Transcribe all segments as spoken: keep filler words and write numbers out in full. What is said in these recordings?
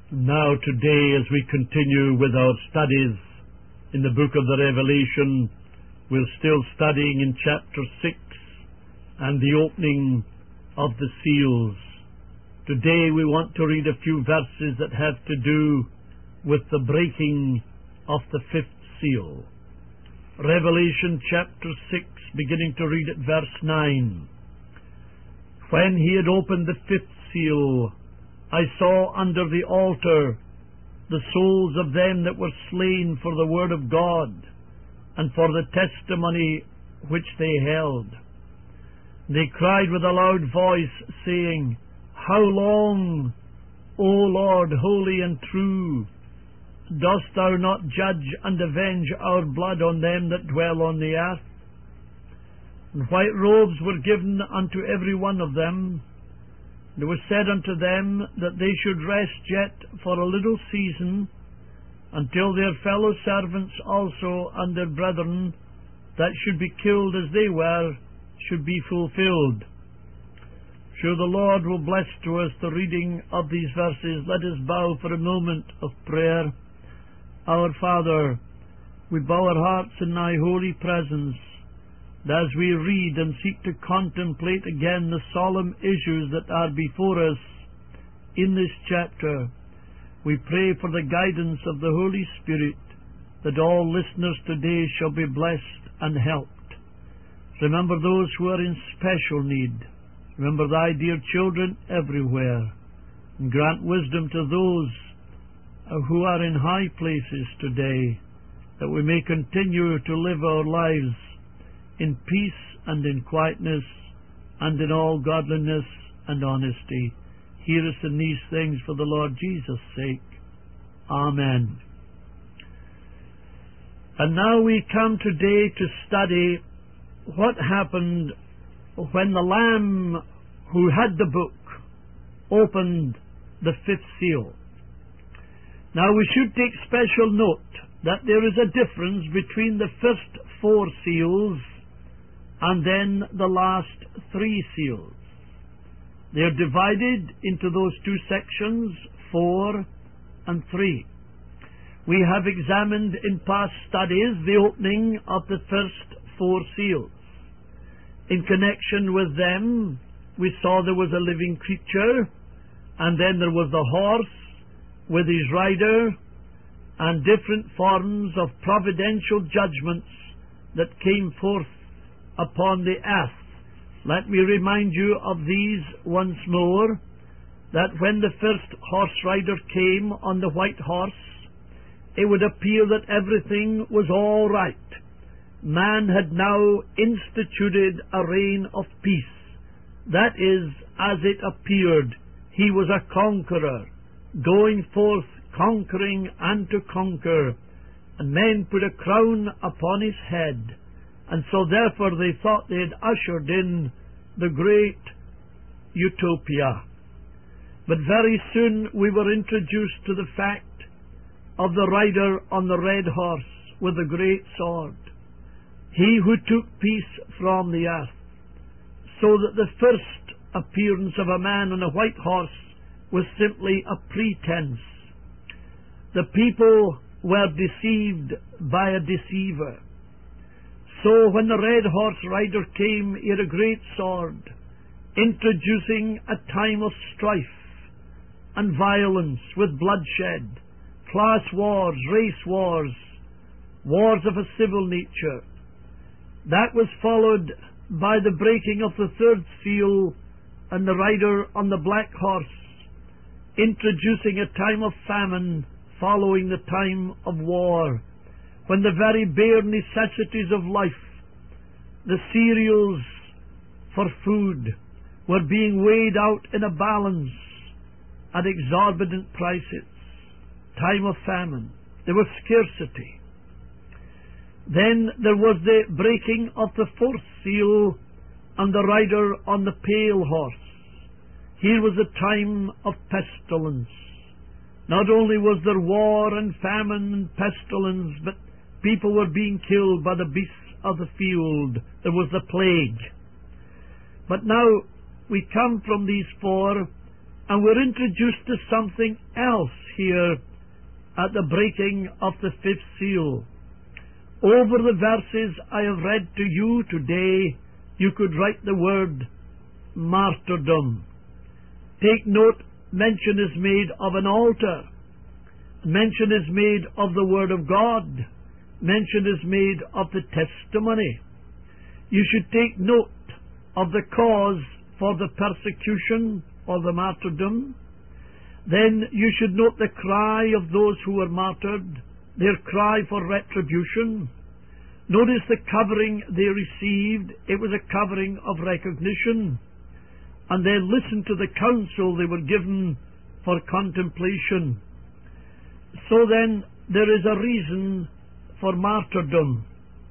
Now today, as we continue with our studies in the book of the Revelation, we're still studying in chapter six and the opening of the seals. Today we want to read a few verses that have to do with the breaking of the fifth seal. Revelation chapter six, beginning to read at verse nine. When he had opened the fifth seal, I saw under the altar the souls of them that were slain for the word of God and for the testimony which they held. They cried with a loud voice, saying, How long, O Lord, holy and true, dost thou not judge and avenge our blood on them that dwell on the earth? And white robes were given unto every one of them. And it was said unto them that they should rest yet for a little season, until their fellow servants also and their brethren that should be killed as they were should be fulfilled. Sure the Lord will bless to us the reading of these verses. Let us bow for a moment of prayer. Our Father, we bow our hearts in thy holy presence, and as we read and seek to contemplate again the solemn issues that are before us in this chapter, we pray for the guidance of the Holy Spirit, that all listeners today shall be blessed and helped. Remember those who are in special need. Remember thy dear children everywhere, and grant wisdom to those who are in high places today, that we may continue to live our lives in peace and in quietness and in all godliness and honesty. Hear us in these things for the Lord Jesus' sake. Amen. And now we come today to study what happened when the Lamb who had the book opened the fifth seal. Now we should take special note that there is a difference between the first four seals and then the last three seals. They are divided into those two sections, four and three. We have examined in past studies the opening of the first four seals. In connection with them, we saw there was a living creature, and then there was the horse with his rider, and different forms of providential judgments that came forth upon the earth. Let me remind you of these once more, that when the first horse rider came on the white horse, it would appear that everything was all right. Man had now instituted a reign of peace. That is, as it appeared, he was a conqueror, going forth conquering and to conquer, and men put a crown upon his head, and so therefore they thought they had ushered in the great utopia. But very soon we were introduced to the fact of the rider on the red horse with the great sword, he who took peace from the earth, so that the first appearance of a man on a white horse was simply a pretense. The people were deceived by a deceiver. So when the red horse rider came, he had a great sword, introducing a time of strife and violence with bloodshed, class wars, race wars, wars of a civil nature. That was followed by the breaking of the third seal and the rider on the black horse, introducing a time of famine following the time of war, when the very bare necessities of life, the cereals for food, were being weighed out in a balance at exorbitant prices. Time of famine. There was scarcity. Then there was the breaking of the fourth seal and the rider on the pale horse. Here was a time of pestilence. Not only was there war and famine and pestilence, but people were being killed by the beasts of the field. There was the plague. But now we come from these four And we're introduced to something else here at the breaking of the fifth seal. Over the verses I have read to you today, you could write the word martyrdom. Take note, mention is made of an altar. Mention is made of the Word of God. Mention is made of the testimony. You should take note of the cause for the persecution or the martyrdom. Then you should note the cry of those who were martyred, their cry for retribution. Notice the covering they received. It was a covering of recognition. And then listen to the counsel they were given for contemplation. So then, there is a reason for martyrdom.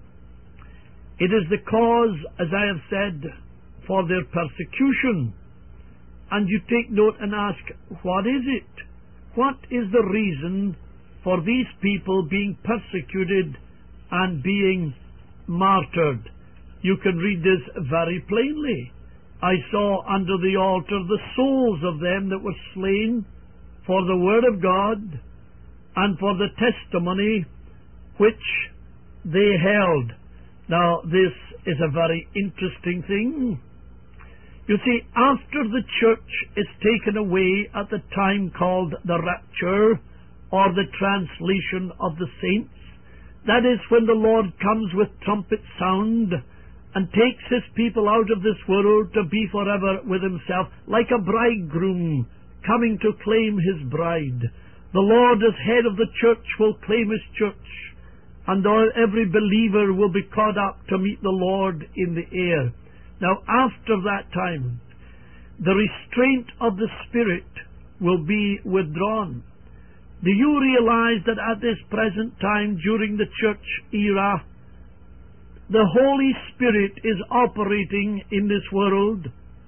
It is the cause, as I have said, for their persecution. And you take note and ask, what is it? What is the reason for these people being persecuted and being martyred? You can read this very plainly. I saw under the altar the souls of them that were slain for the Word of God and for the testimony which they held. Now, this is a very interesting thing. You see, after the church is taken away at the time called the rapture, or the translation of the saints, that is when the Lord comes with trumpet sound and takes his people out of this world to be forever with himself, like a bridegroom coming to claim his bride. The Lord, as head of the church, will claim his church, and every believer will be caught up to meet the Lord in the air. Now, after that time, the restraint of the Spirit will be withdrawn. Do you realize that at this present time, during the church era, the Holy Spirit is operating in this world?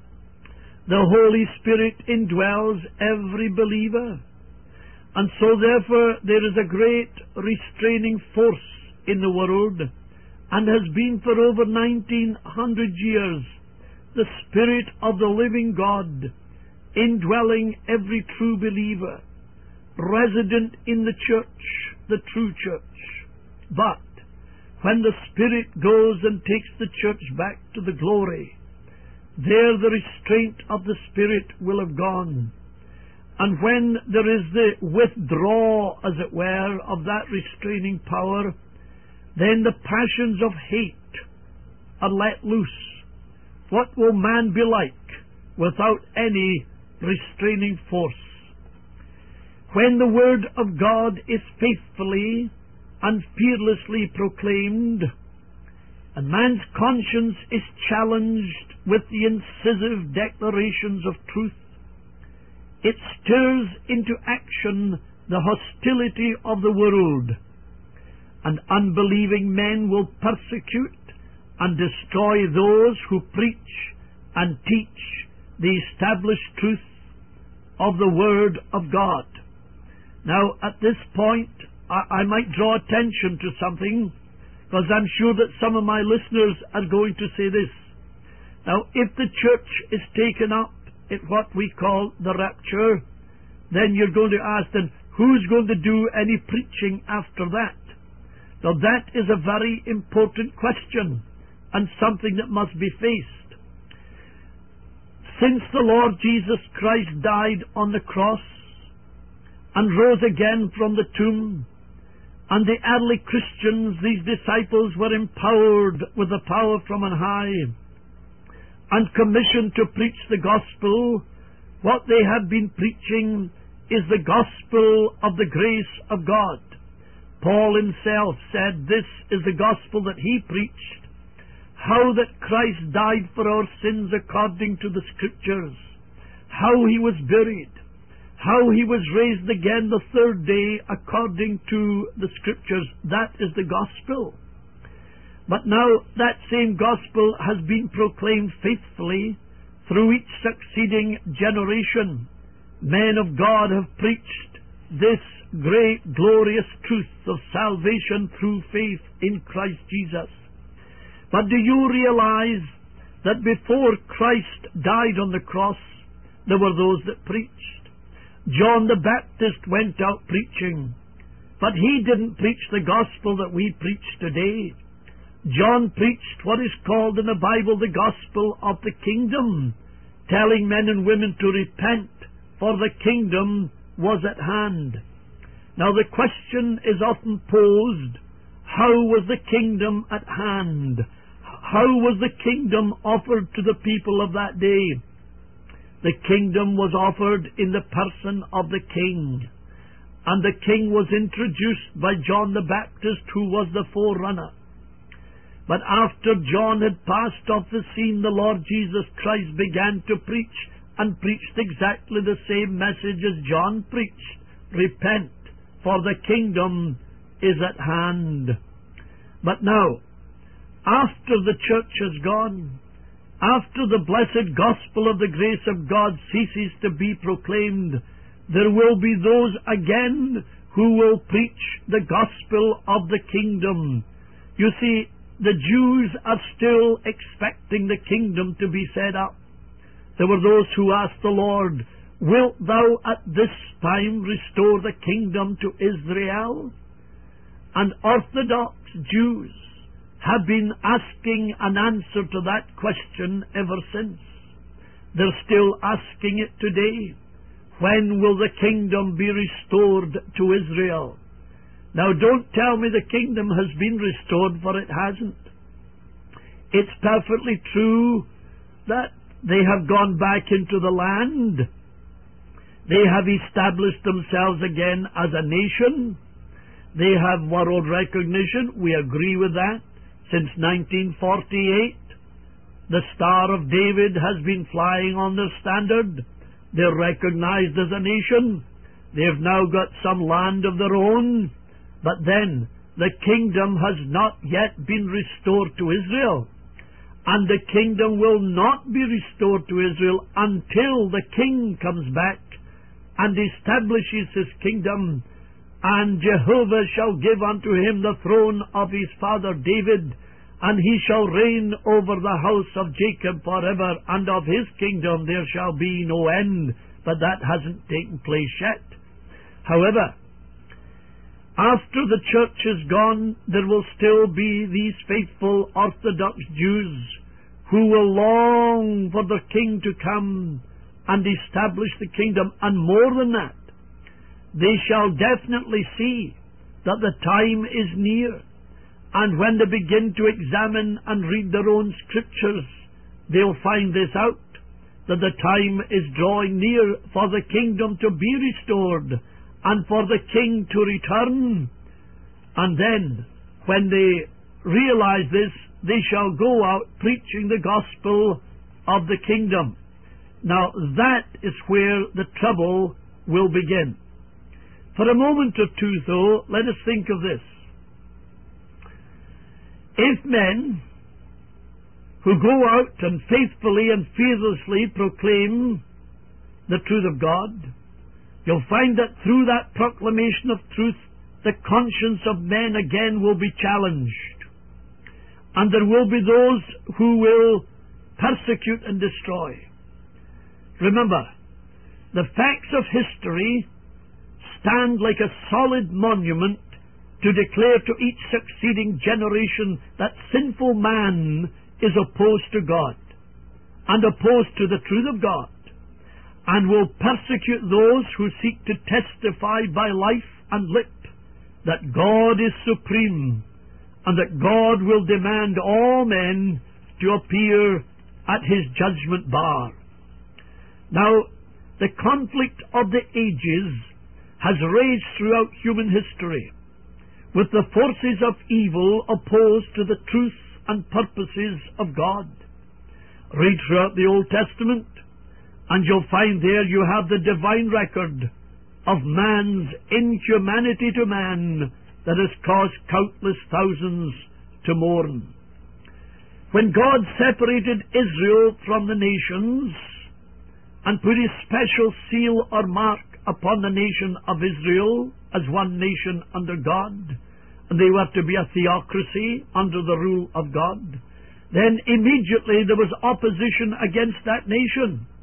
The Holy Spirit indwells every believer. And so, therefore, there is a great restraining force in the world, and has been for over nineteen hundred years, the Spirit of the living God indwelling every true believer, resident in the church, the true church. But when the Spirit goes and takes the church back to the glory, there the restraint of the Spirit will have gone. And when there is the withdrawal, as it were, of that restraining power, then the passions of hate are let loose. What will man be like without any restraining force? When the Word of God is faithfully and fearlessly proclaimed, and man's conscience is challenged with the incisive declarations of truth, it stirs into action the hostility of the world, and unbelieving men will persecute and destroy those who preach and teach the established truth of the Word of God. Now, at this point, I, I might draw attention to something, because I'm sure that some of my listeners are going to say this. Now, if the church is taken up in what we call the rapture, then you're going to ask, then, who's going to do any preaching after that? Now, that is a very important question, and something that must be faced. Since the Lord Jesus Christ died on the cross and rose again from the tomb, and the early Christians, these disciples, were empowered with the power from on high and commissioned to preach the gospel, what they had been preaching is the gospel of the grace of God. Paul himself said this is the gospel that he preached, how that Christ died for our sins according to the Scriptures, how he was buried, how he was raised again the third day according to the Scriptures. That is the gospel. But now that same gospel has been proclaimed faithfully through each succeeding generation. Men of God have preached this great glorious truth of salvation through faith in Christ Jesus. But do you realize that before Christ died on the cross, there were those that preached. John the Baptist went out preaching, but he didn't preach the gospel that we preach today. John preached what is called in the Bible the gospel of the kingdom, telling men and women to repent, for the kingdom was at hand. Now the question is often posed, how was the kingdom at hand? How was the kingdom offered to the people of that day? The kingdom was offered in the person of the king, and the king was introduced by John the Baptist, who was the forerunner. But after John had passed off the scene, the Lord Jesus Christ began to preach, and preached exactly the same message as John preached. Repent, for the kingdom is at hand. But now, after the church has gone, after the blessed gospel of the grace of God ceases to be proclaimed, there will be those again who will preach the gospel of the kingdom. You see, the Jews are still expecting the kingdom to be set up. There were those who asked the Lord, wilt thou at this time restore the kingdom to Israel? And Orthodox Jews have been asking an answer to that question ever since. They're still asking it today. When will the kingdom be restored to Israel? Now don't tell me the kingdom has been restored, for it hasn't. It's perfectly true that they have gone back into the land. They have established themselves again as a nation. They have world recognition. We agree with that. Since nineteen forty-eight, the Star of David has been flying on their standard. They're recognized as a nation. They've now got some land of their own. But then, the kingdom has not yet been restored to Israel. And the kingdom will not be restored to Israel until the king comes back and establishes his kingdom. And Jehovah shall give unto him the throne of his father David, and he shall reign over the house of Jacob forever, and of his kingdom there shall be no end. But that hasn't taken place yet. However, after the church is gone, there will still be these faithful Orthodox Jews who will long for the king to come and establish the kingdom. And more than that, they shall definitely see that the time is near. And when they begin to examine and read their own scriptures, they'll find this out, that the time is drawing near for the kingdom to be restored and for the king to return. And then, when they realize this, they shall go out preaching the gospel of the kingdom. Now, that is where the trouble will begin. For a moment or two, though, let us think of this. If men who go out and faithfully and fearlessly proclaim the truth of God, you'll find that through that proclamation of truth, the conscience of men again will be challenged. And there will be those who will persecute and destroy. Remember, the facts of history stand like a solid monument to declare to each succeeding generation that sinful man is opposed to God and opposed to the truth of God, and will persecute those who seek to testify by life and lip that God is supreme, and that God will demand all men to appear at his judgment bar. Now, the conflict of the ages has raged throughout human history, with the forces of evil opposed to the truth and purposes of God. Read throughout the Old Testament, and you'll find there you have the divine record of man's inhumanity to man that has caused countless thousands to mourn. When God separated Israel from the nations and put his special seal or mark upon the nation of Israel as one nation under God, and they were to be a theocracy under the rule of God, then immediately there was opposition against that nation.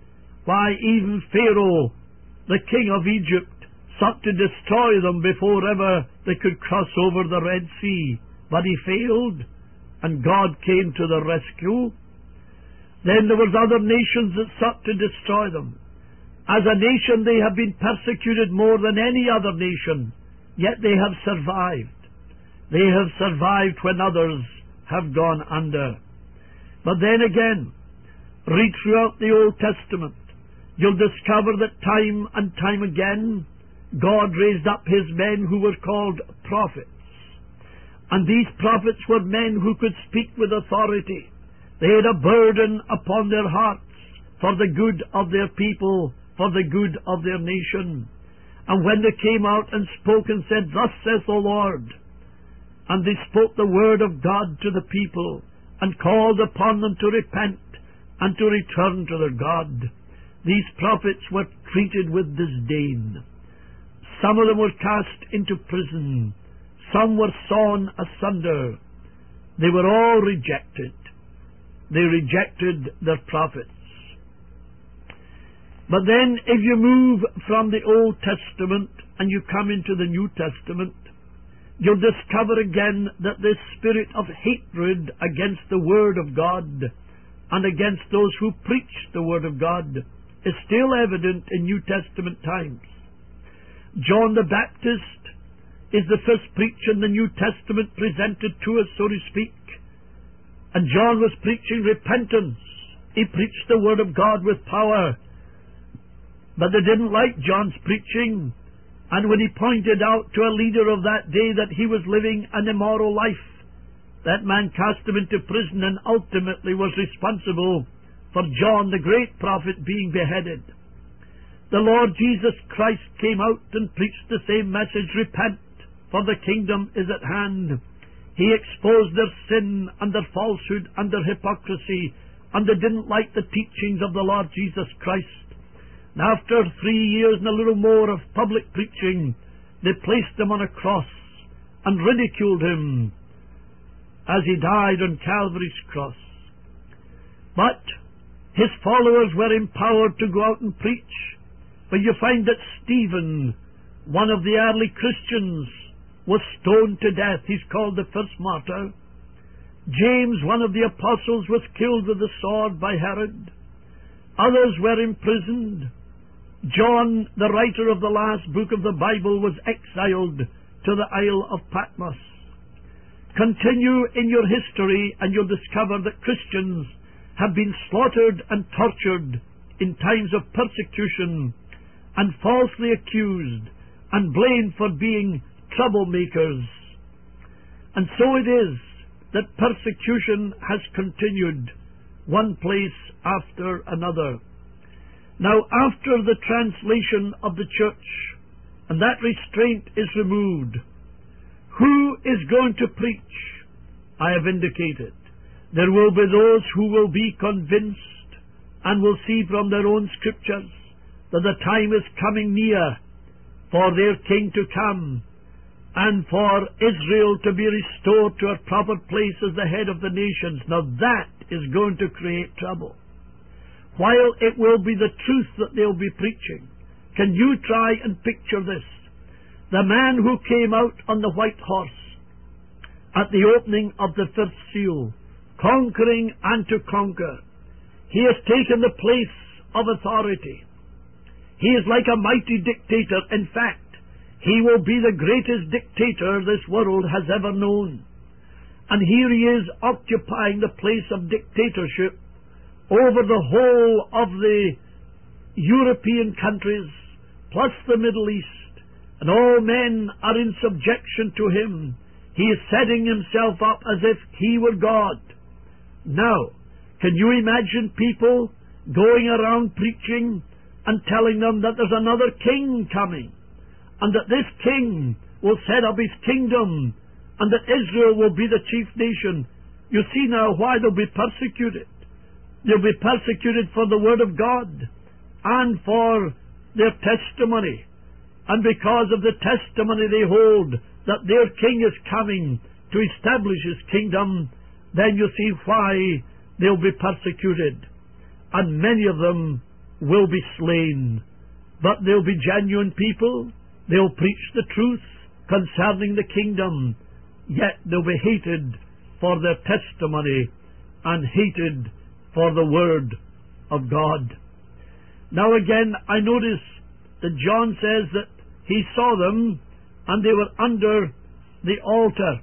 why even Pharaoh, the king of Egypt, sought to destroy them before ever they could cross over the Red Sea. But he failed, and God came to the rescue. Then there was other nations that sought to destroy them. As a nation they have been persecuted more than any other nation, yet they have survived. They have survived when others have gone under. But then again, read throughout the Old Testament, you'll discover that time and time again, God raised up His men who were called prophets. And these prophets were men who could speak with authority. They had a burden upon their hearts for the good of their people, for the good of their nation. And when they came out and spoke and said, "Thus saith the Lord," and they spoke the word of God to the people and called upon them to repent and to return to their God, these prophets were treated with disdain. Some of them were cast into prison. Some were sawn asunder. They were all rejected. They rejected their prophets. But then if you move from the Old Testament and you come into the New Testament, you'll discover again that this spirit of hatred against the Word of God and against those who preach the Word of God is still evident in New Testament times. John the Baptist is the first preacher in the New Testament presented to us, so to speak. And John was preaching repentance. He preached the Word of God with power. But they didn't like John's preaching. And when he pointed out to a leader of that day that he was living an immoral life, that man cast him into prison and ultimately was responsible for John the great prophet being beheaded. The Lord Jesus Christ came out and preached the same message: repent, for the kingdom is at hand. He exposed their sin and their falsehood and their hypocrisy, and they didn't like the teachings of the Lord Jesus Christ. And after three years and a little more of public preaching, they placed him on a cross and ridiculed him as he died on Calvary's cross. But his followers were empowered to go out and preach. But you find that Stephen, one of the early Christians, was stoned to death. He's called the first martyr. James, one of the apostles, was killed with the sword by Herod. Others were imprisoned. John, the writer of the last book of the Bible, was exiled to the Isle of Patmos. Continue in your history and you'll discover that Christians have been slaughtered and tortured in times of persecution and falsely accused and blamed for being troublemakers. And so it is that persecution has continued one place after another. Now, after the translation of the church and that restraint is removed, who is going to preach? I have indicated. There will be those who will be convinced and will see from their own scriptures that the time is coming near for their king to come and for Israel to be restored to her proper place as the head of the nations. Now that is going to create trouble. While it will be the truth that they'll be preaching, can you try and picture this? The man who came out on the white horse at the opening of the fifth seal, conquering and to conquer. He has taken the place of authority. He is like a mighty dictator. In fact, he will be the greatest dictator this world has ever known. And here he is occupying the place of dictatorship over the whole of the European countries, plus the Middle East, and all men are in subjection to him. He is setting himself up as if he were God. Now, can you imagine people going around preaching and telling them that there's another king coming, and that this king will set up his kingdom, and that Israel will be the chief nation? You see now why they'll be persecuted. They'll be persecuted for the Word of God and for their testimony. And because of the testimony they hold that their king is coming to establish his kingdom, then you see why they'll be persecuted. And many of them will be slain. But they'll be genuine people. They'll preach the truth concerning the kingdom. Yet they'll be hated for their testimony and hated for the word of God. Now again, I notice that John says that he saw them and they were under the altar.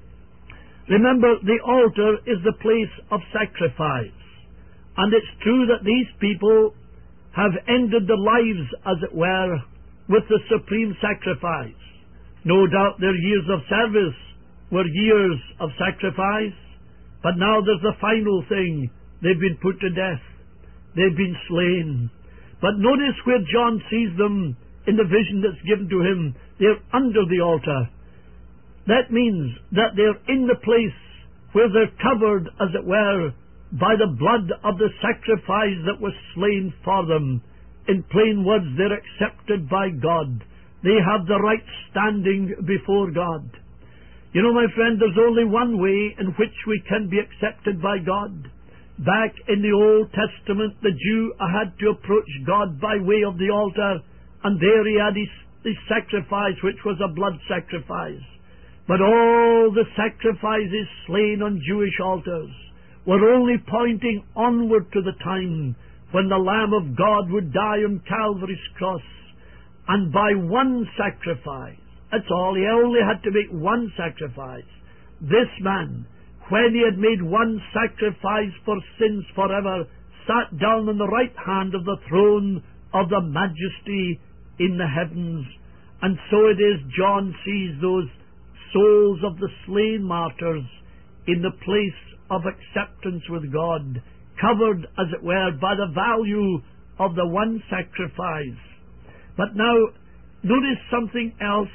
Remember, the altar is the place of sacrifice. And it's true that these people have ended their lives, as it were, with the supreme sacrifice. No doubt their years of service were years of sacrifice, but now there's the final thing. They've been put to death. They've been slain. But notice where John sees them in the vision that's given to him. They're under the altar. That means that they're in the place where they're covered, as it were, by the blood of the sacrifice that was slain for them. In plain words, they're accepted by God. They have the right standing before God. You know, my friend, there's only one way in which we can be accepted by God. Back in the Old Testament, the Jew had to approach God by way of the altar, and there he had his, his sacrifice, which was a blood sacrifice. But all the sacrifices slain on Jewish altars were only pointing onward to the time when the Lamb of God would die on Calvary's cross. And by one sacrifice, that's all, he only had to make one sacrifice. This man, when he had made one sacrifice for sins forever, sat down on the right hand of the throne of the Majesty in the heavens. And so it is, John sees those souls of the slain martyrs in the place of acceptance with God, covered, as it were, by the value of the one sacrifice. But now, notice something else.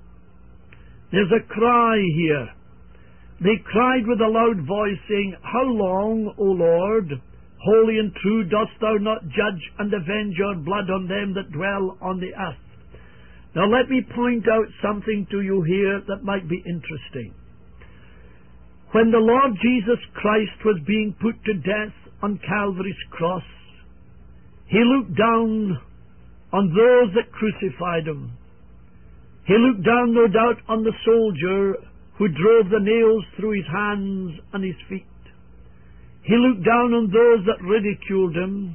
There's a cry here. They cried with a loud voice, saying, How long, O Lord, holy and true, dost thou not judge and avenge your blood on them that dwell on the earth? Now let me point out something to you here that might be interesting. When the Lord Jesus Christ was being put to death on Calvary's cross, he looked down on those that crucified him. He looked down, no doubt, on the soldier who drove the nails through his hands and his feet. He looked down on those that ridiculed him.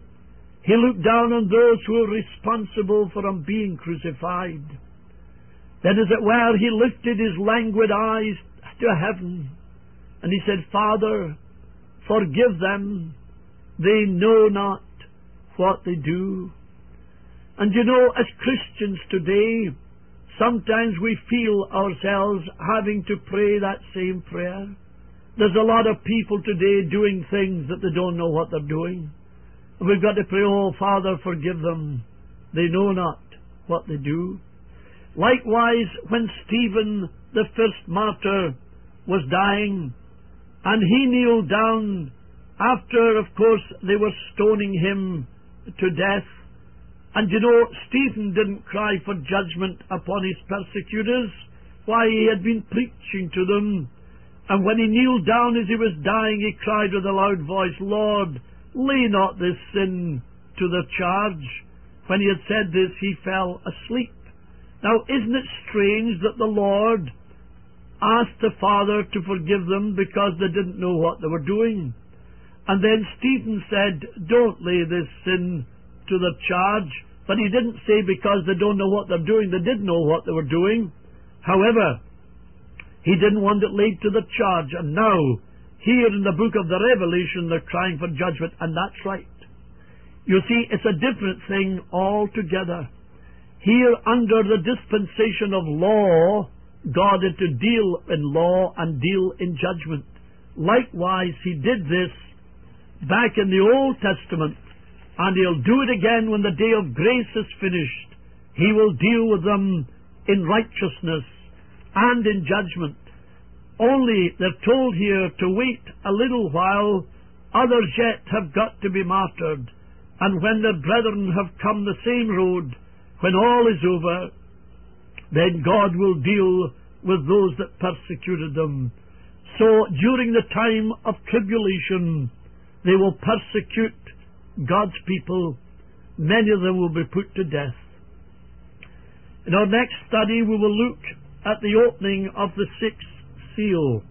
He looked down on those who were responsible for him being crucified. Then, as it were, he lifted his languid eyes to heaven, and he said, Father, forgive them. They know not what they do. And you know, as Christians today, sometimes we feel ourselves having to pray that same prayer. There's a lot of people today doing things that they don't know what they're doing. And we've got to pray, oh, Father, forgive them. They know not what they do. Likewise, when Stephen, the first martyr, was dying, and he kneeled down after, of course, they were stoning him to death. And you know, Stephen didn't cry for judgment upon his persecutors. Why, he had been preaching to them. And when he kneeled down as he was dying, he cried with a loud voice, Lord, lay not this sin to their charge. When he had said this, he fell asleep. Now, isn't it strange that the Lord asked the Father to forgive them because they didn't know what they were doing? And then Stephen said, don't lay this sin to their charge. But he didn't say because they don't know what they're doing. They did know what they were doing. However, he didn't want it laid to the charge. And now, here in the book of the Revelation, they're crying for judgment. And that's right. You see, it's a different thing altogether. Here, under the dispensation of law, God had to deal in law and deal in judgment. Likewise, he did this back in the Old Testament, and he'll do it again when the day of grace is finished. He will deal with them in righteousness and in judgment. Only they're told here to wait a little while. Others yet have got to be martyred. And when their brethren have come the same road, when all is over, then God will deal with those that persecuted them. So during the time of tribulation, they will persecute God's people, many of them will be put to death. In our next study we will look at the opening of the sixth seal.